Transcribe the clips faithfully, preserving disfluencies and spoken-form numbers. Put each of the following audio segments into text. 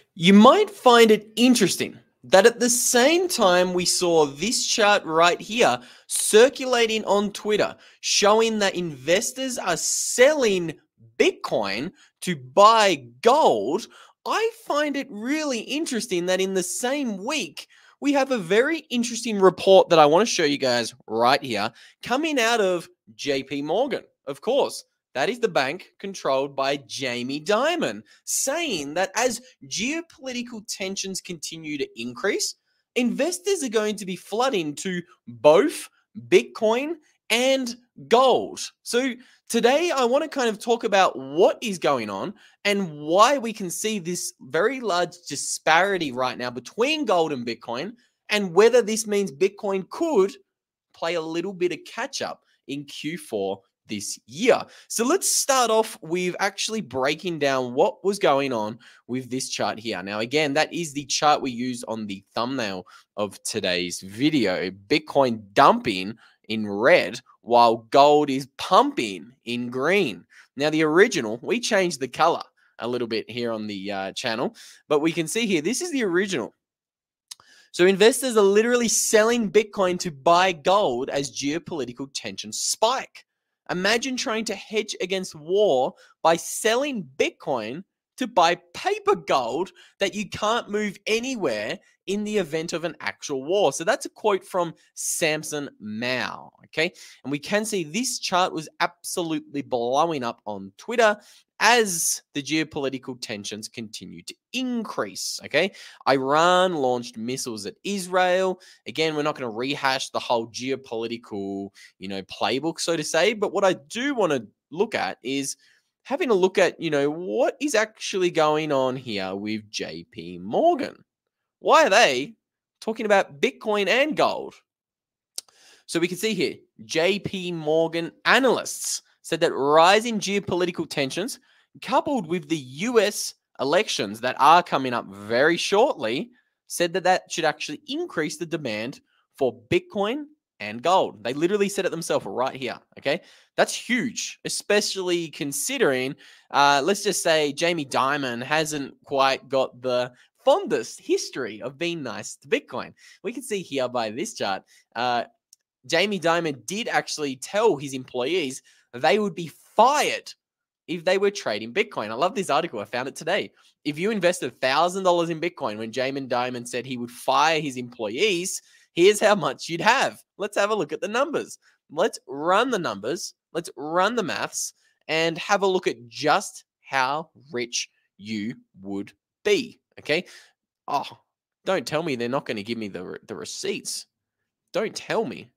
You might find it interesting that at the same time we saw this chart right here circulating on Twitter showing that investors are selling Bitcoin to buy gold. I find it really interesting that in the same week we have a very interesting report that I want to show you guys right here coming out of J P Morgan. Of course, that is the bank controlled by Jamie Dimon, saying that as geopolitical tensions continue to increase, investors are going to be flooding to both Bitcoin and gold. So today I want to kind of talk about what is going on and why we can see this very large disparity right now between gold and Bitcoin, and whether this means Bitcoin could play a little bit of catch up in Q four this year. So let's start off with actually breaking down what was going on with this chart here. Now, again, that is the chart we used on the thumbnail of today's video. Bitcoin dumping in red while gold is pumping in green. Now, the original, we changed the color a little bit here on the uh, channel, but we can see here, this is the original. So investors are literally selling Bitcoin to buy gold as geopolitical tensions spike. Imagine trying to hedge against war by selling Bitcoin to buy paper gold that you can't move anywhere in the event of an actual war. So that's a quote from Samson Mow, okay? And we can see this chart was absolutely blowing up on Twitter as the geopolitical tensions continue to increase, okay? Iran launched missiles at Israel. Again, we're not going to rehash the whole geopolitical, you know, playbook, so to say, but what I do want to look at is having a look at, you know, what is actually going on here with J P Morgan. Why are they talking about Bitcoin and gold? So we can see here, J P Morgan analysts said that rising geopolitical tensions coupled with the U S elections that are coming up very shortly said that that should actually increase the demand for Bitcoin and gold. They literally said it themselves right here, okay? That's huge, especially considering, uh, let's just say Jamie Dimon hasn't quite got the fondest history of being nice to Bitcoin. We can see here by this chart, uh, Jamie Dimon did actually tell his employees they would be fired if they were trading Bitcoin. I love this article. I found it today. If you invested one thousand dollars in Bitcoin when Jamie Dimon said he would fire his employees, here's how much you'd have. Let's have a look at the numbers. Let's run the numbers. Let's run the maths and have a look at just how rich you would be, okay? Oh, don't tell me they're not going to give me the, the receipts. Don't tell me.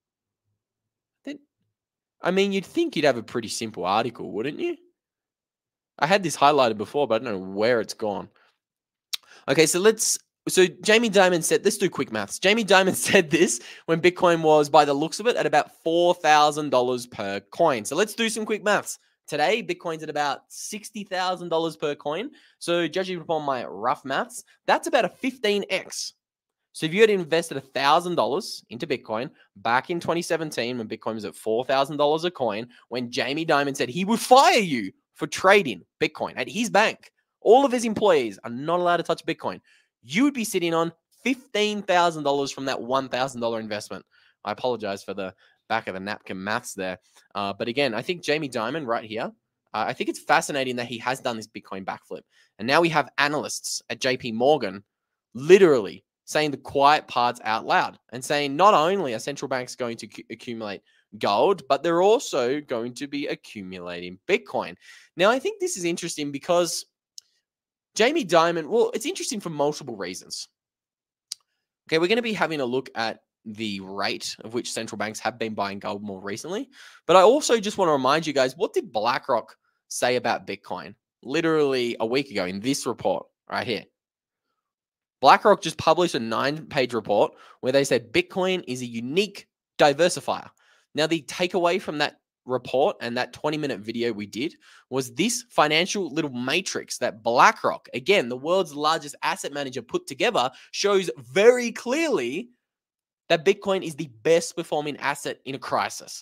I mean, you'd think you'd have a pretty simple article, wouldn't you? I had this highlighted before, but I don't know where it's gone. Okay, so let's... So Jamie Dimon said... Let's do quick maths. Jamie Dimon said this when Bitcoin was, by the looks of it, at about four thousand dollars per coin. So let's do some quick maths. Today, Bitcoin's at about sixty thousand dollars per coin. So judging upon my rough maths, that's about a fifteen x. So if you had invested one thousand dollars into Bitcoin back in twenty seventeen when Bitcoin was at four thousand dollars a coin, when Jamie Dimon said he would fire you for trading Bitcoin at his bank, all of his employees are not allowed to touch Bitcoin, you would be sitting on fifteen thousand dollars from that one thousand dollars investment. I apologize for the back of the napkin maths there. Uh, but again, I think Jamie Dimon right here, uh, I think it's fascinating that he has done this Bitcoin backflip. And now we have analysts at J P Morgan literally saying the quiet parts out loud and saying not only are central banks going to c- accumulate gold, but they're also going to be accumulating Bitcoin. Now, I think this is interesting because Jamie Dimon, well, it's interesting for multiple reasons. Okay, we're going to be having a look at the rate of which central banks have been buying gold more recently. But I also just want to remind you guys, what did BlackRock say about Bitcoin literally a week ago in this report right here? BlackRock just published a nine-page report where they said Bitcoin is a unique diversifier. Now, the takeaway from that report and that twenty-minute video we did was this financial little matrix that BlackRock, again, the world's largest asset manager, put together, shows very clearly that Bitcoin is the best performing asset in a crisis.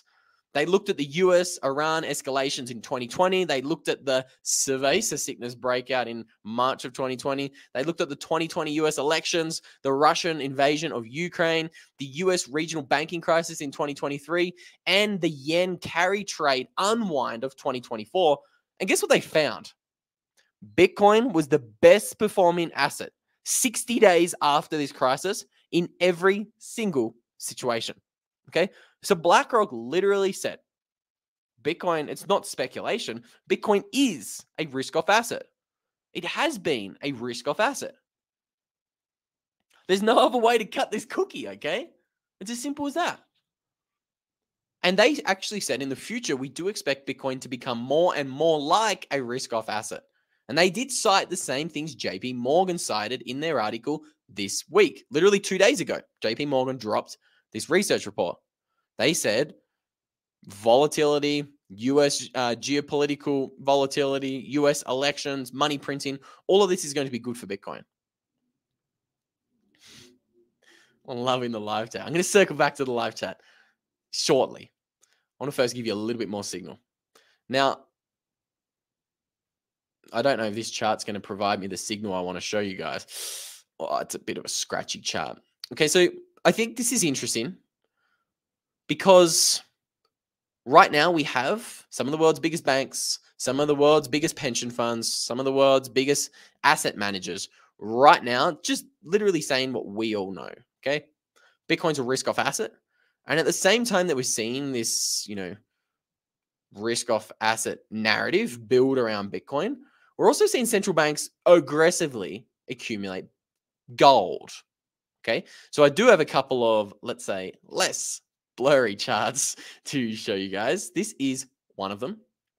They looked at the U S Iran escalations in twenty twenty. They looked at the cerveza sickness breakout in March of twenty twenty. They looked at the twenty twenty U S elections, the Russian invasion of Ukraine, the U S regional banking crisis in twenty twenty-three, and the yen carry trade unwind of twenty twenty-four. And guess what they found? Bitcoin was the best performing asset sixty days after this crisis in every single situation. Okay. So BlackRock literally said, Bitcoin, it's not speculation. Bitcoin is a risk-off asset. It has been a risk-off asset. There's no other way to cut this cookie, okay? It's as simple as that. And they actually said in the future, we do expect Bitcoin to become more and more like a risk-off asset. And they did cite the same things J P Morgan cited in their article this week. Literally two days ago, J P Morgan dropped this research report. They said volatility, U S uh, geopolitical volatility, U S elections, money printing, all of this is going to be good for Bitcoin. I'm loving the live chat. I'm going to circle back to the live chat shortly. I want to first give you a little bit more signal. Now, I don't know if this chart's going to provide me the signal I want to show you guys. Oh, it's a bit of a scratchy chart. Okay, so I think this is interesting because right now we have some of the world's biggest banks, some of the world's biggest pension funds, some of the world's biggest asset managers right now just literally saying what we all know, okay? Bitcoin's a risk-off asset. And at the same time that we're seeing this, you know, risk-off asset narrative build around Bitcoin, we're also seeing central banks aggressively accumulate gold, okay? So I do have a couple of, let's say, less blurry charts to show you guys. This is one of them.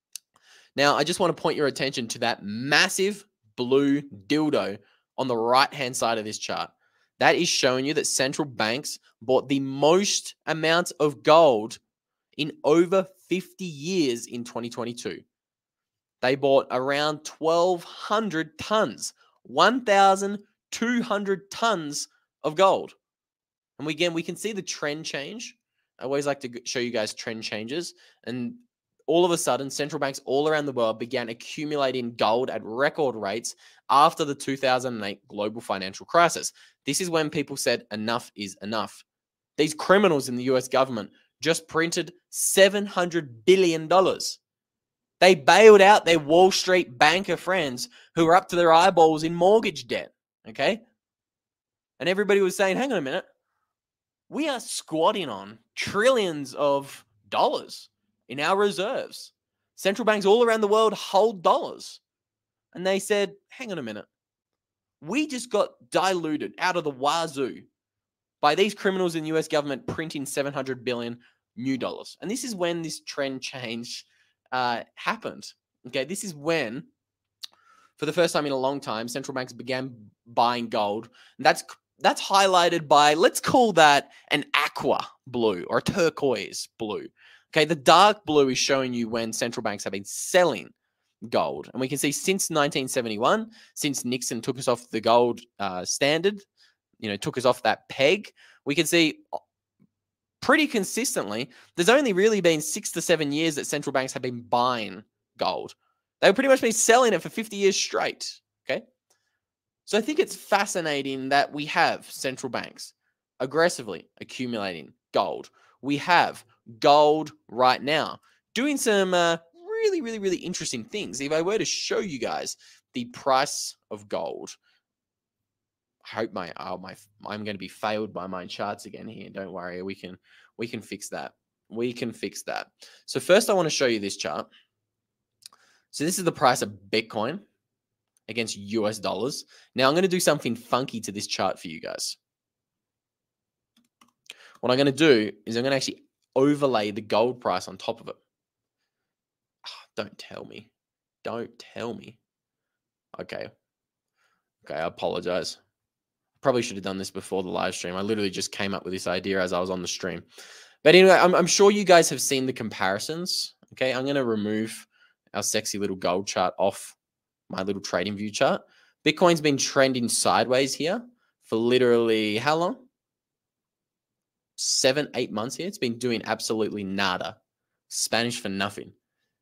Now, I just want to point your attention to that massive blue dildo on the right-hand side of this chart. That is showing you that central banks bought the most amount of gold in over fifty years in twenty twenty-two. They bought around twelve hundred tons, one thousand two hundred tons of gold. And we, again, we can see the trend change. I always like to show you guys trend changes. And all of a sudden, central banks all around the world began accumulating gold at record rates after the two thousand eight global financial crisis. This is when people said enough is enough. These criminals in the U S government just printed seven hundred billion dollars. They bailed out their Wall Street banker friends who were up to their eyeballs in mortgage debt, okay? And everybody was saying, hang on a minute, we are squatting on trillions of dollars in our reserves. Central banks all around the world hold dollars. And they said, hang on a minute, we just got diluted out of the wazoo by these criminals in the U S government printing seven hundred billion new dollars. And this is when this trend change uh, happened. Okay, this is when, for the first time in a long time, central banks began buying gold. And that's that's highlighted by, let's call that an aqua blue or a turquoise blue. Okay, the dark blue is showing you when central banks have been selling gold. And we can see since nineteen seventy-one, since Nixon took us off the gold uh, standard, you know, took us off that peg, we can see pretty consistently, there's only really been six to seven years that central banks have been buying gold. They've pretty much been selling it for fifty years straight, okay? So I think it's fascinating that we have central banks aggressively accumulating gold. We have gold right now doing some uh, really, really, really interesting things. If I were to show you guys the price of gold, I hope my, oh, my, I'm going to be failed by my charts again here. Don't worry. We can, we can fix that. We can fix that. So first I want to show you this chart. So this is the price of Bitcoin against U S dollars. Now I'm going to do something funky to this chart for you guys. What I'm going to do is I'm going to actually overlay the gold price on top of it. Oh, don't tell me. Don't tell me. Okay. Okay, I apologize. Probably should have done this before the live stream. I literally just came up with this idea as I was on the stream. But anyway, I'm, I'm sure you guys have seen the comparisons. Okay, I'm going to remove our sexy little gold chart off my little trading view chart. Bitcoin's been trending sideways here for literally how long? Seven, eight months here. It's been doing absolutely nada. Spanish for nothing.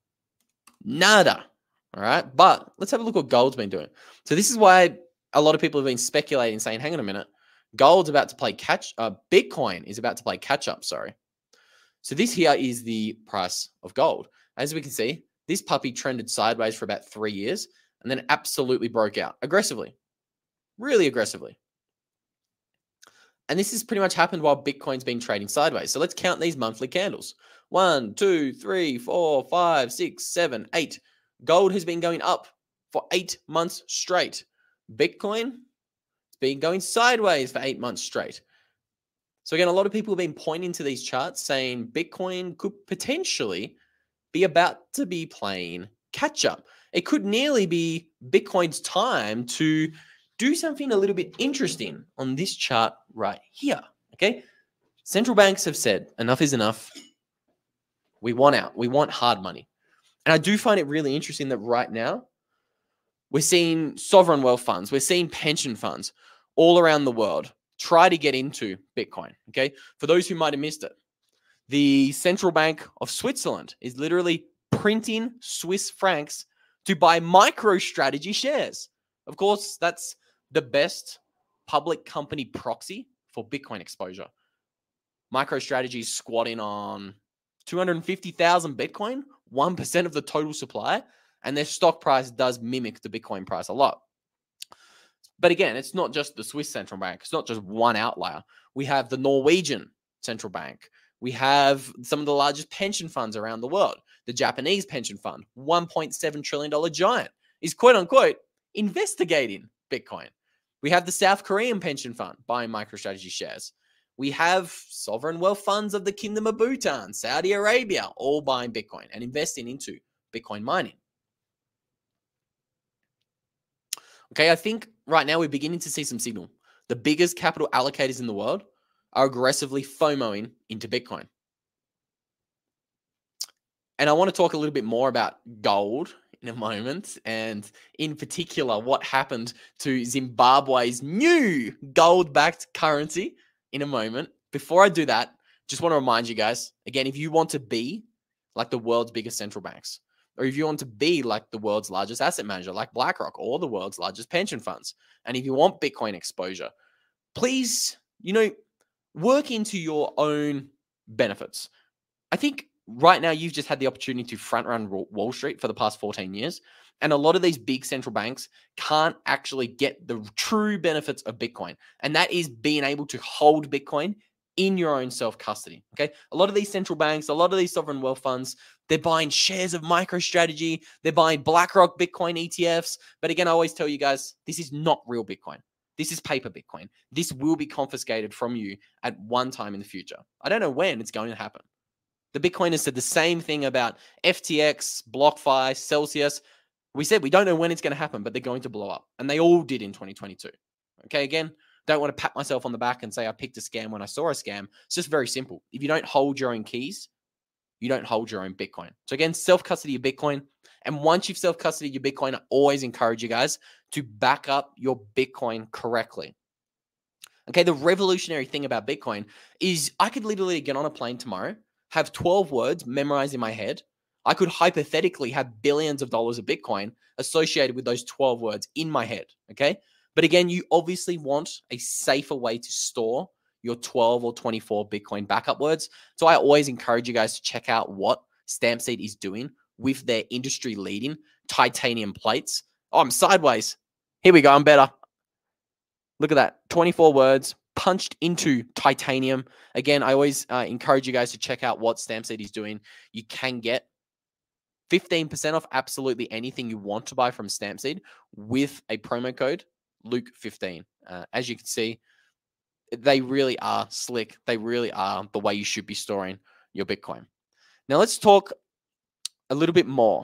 Nada. All right. But let's have a look what gold's been doing. So this is why a lot of people have been speculating, saying, hang on a minute, gold's about to play catch, uh, Bitcoin is about to play catch up. Sorry. So this here is the price of gold. As we can see, this puppy trended sideways for about three years and then absolutely broke out aggressively, really aggressively. And this has pretty much happened while Bitcoin's been trading sideways. So let's count these monthly candles. One, two, three, four, five, six, seven, eight. Gold has been going up for eight months straight. Bitcoin has been going sideways for eight months straight. So again, a lot of people have been pointing to these charts saying Bitcoin could potentially be about to be playing catch up. It could nearly be Bitcoin's time to do something a little bit interesting on this chart right here, okay? Central banks have said enough is enough. We want out. We want hard money. And I do find it really interesting that right now we're seeing sovereign wealth funds, we're seeing pension funds all around the world try to get into Bitcoin, okay? For those who might have missed it, the Central Bank of Switzerland is literally printing Swiss francs to buy MicroStrategy shares. Of course, that's the best public company proxy for Bitcoin exposure. MicroStrategy is squatting on two hundred fifty thousand Bitcoin, one percent of the total supply, and their stock price does mimic the Bitcoin price a lot. But again, it's not just the Swiss central bank. It's not just one outlier. We have the Norwegian central bank. We have some of the largest pension funds around the world. The Japanese pension fund, one point seven trillion dollars giant, is quote unquote investigating Bitcoin. We have the South Korean pension fund buying MicroStrategy shares. We have sovereign wealth funds of the Kingdom of Bhutan, Saudi Arabia, all buying Bitcoin and investing into Bitcoin mining. Okay, I think right now we're beginning to see some signal. The biggest capital allocators in the world are aggressively FOMOing into Bitcoin. And I want to talk a little bit more about gold in a moment, and in particular, what happened to Zimbabwe's new gold-backed currency in a moment. Before I do that, just want to remind you guys, again, if you want to be like the world's biggest central banks, or if you want to be like the world's largest asset manager, like BlackRock, or the world's largest pension funds, and if you want Bitcoin exposure, please, you know, work into your own benefits. I think right now you've just had the opportunity to front run Wall Street for the past fourteen years. And a lot of these big central banks can't actually get the true benefits of Bitcoin. And that is being able to hold Bitcoin in your own self-custody, okay? A lot of these central banks, a lot of these sovereign wealth funds, they're buying shares of MicroStrategy, they're buying BlackRock Bitcoin E T Fs. But again, I always tell you guys, this is not real Bitcoin. This is paper Bitcoin. This will be confiscated from you at one time in the future. I don't know when it's going to happen. The Bitcoiners said the same thing about F T X, BlockFi, Celsius. We said we don't know when it's going to happen, but they're going to blow up. And they all did in twenty twenty-two. Okay, again, don't want to pat myself on the back and say I picked a scam when I saw a scam. It's just very simple. If you don't hold your own keys, you don't hold your own Bitcoin. So again, self-custody your Bitcoin. And once you've self-custodied your Bitcoin, I always encourage you guys to back up your Bitcoin correctly. Okay, the revolutionary thing about Bitcoin is I could literally get on a plane tomorrow, have twelve words memorized in my head. I could hypothetically have billions of dollars of Bitcoin associated with those twelve words in my head, okay? But again, you obviously want a safer way to store your twelve or twenty-four Bitcoin backup words. So I always encourage you guys to check out what Stampseed is doing with their industry-leading titanium plates. Oh, I'm sideways. Here we go. I'm better. Look at that. twenty-four words punched into titanium. Again, I always uh, encourage you guys to check out what Stampseed is doing. You can get fifteen percent off absolutely anything you want to buy from Stampseed with a promo code Luke fifteen. Uh, as you can see, they really are slick. They really are the way you should be storing your Bitcoin. Now let's talk a little bit more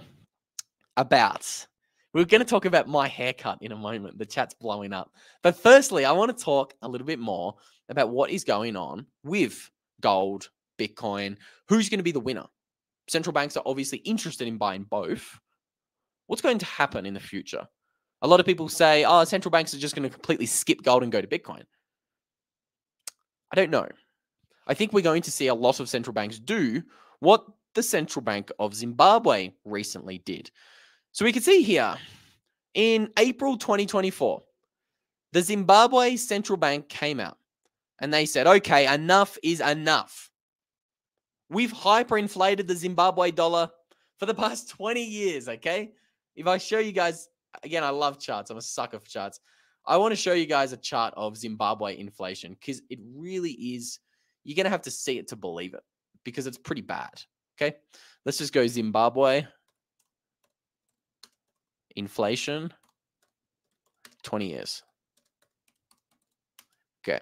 about, we're going to talk about my haircut in a moment. The chat's blowing up. But firstly, I want to talk a little bit more about what is going on with gold, Bitcoin, who's going to be the winner. Central banks are obviously interested in buying both. What's going to happen in the future? A lot of people say, oh, central banks are just going to completely skip gold and go to Bitcoin. I don't know. I think we're going to see a lot of central banks do what the Central Bank of Zimbabwe recently did. So we can see here in April twenty twenty-four, the Zimbabwe Central Bank came out and they said, okay, enough is enough. We've hyperinflated the Zimbabwe dollar for the past twenty years, okay? If I show you guys, again, I love charts. I'm a sucker for charts. I want to show you guys a chart of Zimbabwe inflation because it really is, you're going to have to see it to believe it because it's pretty bad, okay? Let's just go Zimbabwe inflation, twenty years. Okay.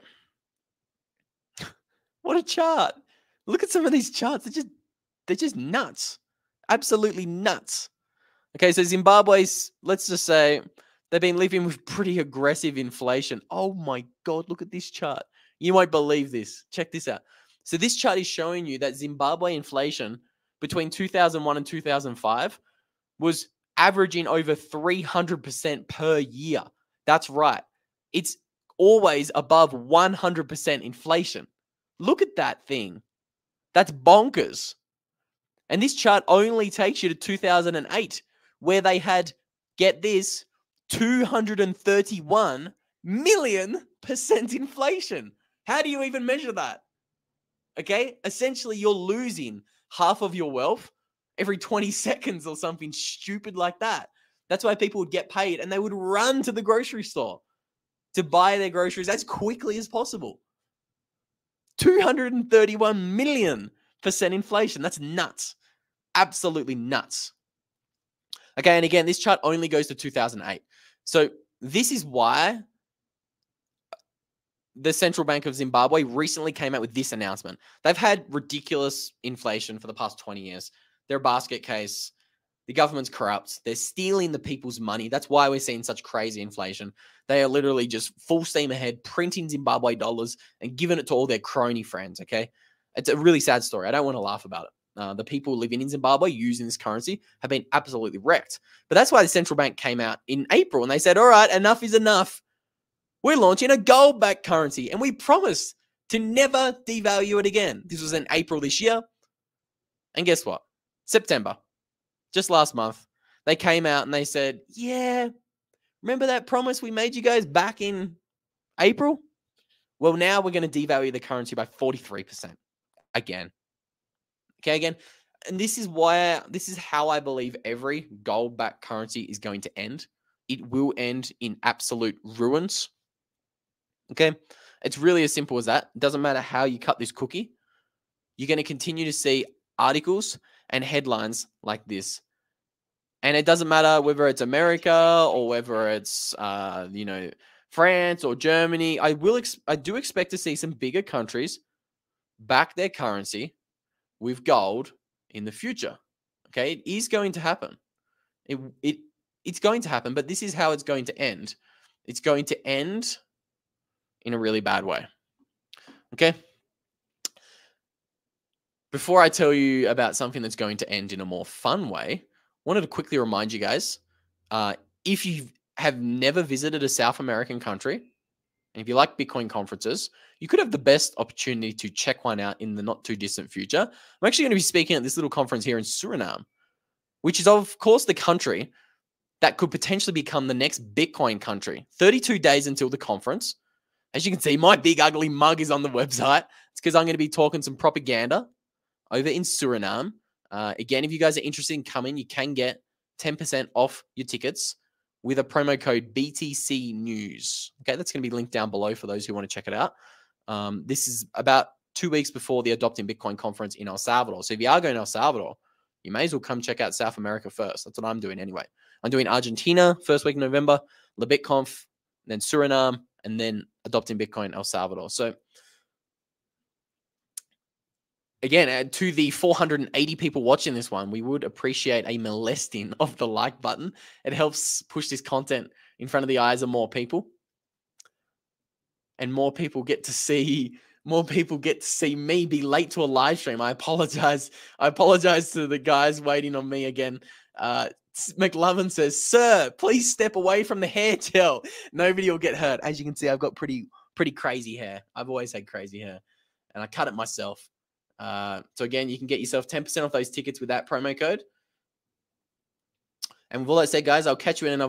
What a chart. Look at some of these charts. They're just, they're just nuts. Absolutely nuts. Okay, so Zimbabwe's, let's just say, they've been living with pretty aggressive inflation. Oh my God, look at this chart. You won't believe this. Check this out. So this chart is showing you that Zimbabwe inflation between two thousand one and two thousand five was averaging over three hundred percent per year. That's right. It's always above one hundred percent inflation. Look at that thing. That's bonkers. And this chart only takes you to two thousand eight, where they had, get this, two hundred thirty-one million percent inflation. How do you even measure that? Okay, essentially you're losing half of your wealth every twenty seconds or something stupid like that. That's why people would get paid and they would run to the grocery store to buy their groceries as quickly as possible. two hundred thirty-one million percent inflation. That's nuts. Absolutely nuts. Okay, and again, this chart only goes to two thousand eight. So this is why the Central Bank of Zimbabwe recently came out with this announcement. They've had ridiculous inflation for the past twenty years. They're a basket case. The government's corrupt. They're stealing the people's money. That's why we're seeing such crazy inflation. They are literally just full steam ahead, printing Zimbabwe dollars and giving it to all their crony friends, okay? It's a really sad story. I don't want to laugh about it. Uh, the people living in Zimbabwe using this currency have been absolutely wrecked. But that's why the central bank came out in April and they said, all right, enough is enough. We're launching a gold-backed currency and we promise to never devalue it again. This was in April this year. And guess what? September, just last month, they came out and they said, yeah, remember that promise we made you guys back in April? Well, now we're going to devalue the currency by forty-three percent again. Okay, again. And this is why, this is how I believe every gold-backed currency is going to end. It will end in absolute ruins. Okay, it's really as simple as that. It doesn't matter how you cut this cookie. You're going to continue to see articles and headlines like this. And it doesn't matter whether it's America or whether it's, uh, you know, France or Germany. I will, ex- I do expect to see some bigger countries back their currency with gold in the future. Okay, it is going to happen. It it it's going to happen, but this is how it's going to end. It's going to end in a really bad way. Okay. Before I tell you about something that's going to end in a more fun way, I wanted to quickly remind you guys, uh, if you have never visited a South American country, and if you like Bitcoin conferences, you could have the best opportunity to check one out in the not too distant future. I'm actually going to be speaking at this little conference here in Suriname, which is of course the country that could potentially become the next Bitcoin country. thirty-two days until the conference. As you can see, my big ugly mug is on the website. It's because I'm going to be talking some propaganda over in Suriname. Uh, again, if you guys are interested in coming, you can get ten percent off your tickets with a promo code B T C News. Okay, that's going to be linked down below for those who want to check it out. Um, this is about two weeks before the Adopting Bitcoin conference in El Salvador. So if you are going to El Salvador, you may as well come check out South America first. That's what I'm doing anyway. I'm doing Argentina, first week of November, LeBitConf, then Suriname, and then Adopting Bitcoin El Salvador. So again, to the four hundred eighty people watching this one, we would appreciate a molesting of the like button. It helps push this content in front of the eyes of more people. And more people get to see, more people get to see me be late to a live stream. I apologize. I apologize to the guys waiting on me again. Uh, McLovin says, sir, please step away from the hair gel. Nobody will get hurt. As you can see, I've got pretty, pretty crazy hair. I've always had crazy hair and I cut it myself. Uh, so again, you can get yourself ten percent off those tickets with that promo code. And with all that said, guys, I'll catch you in another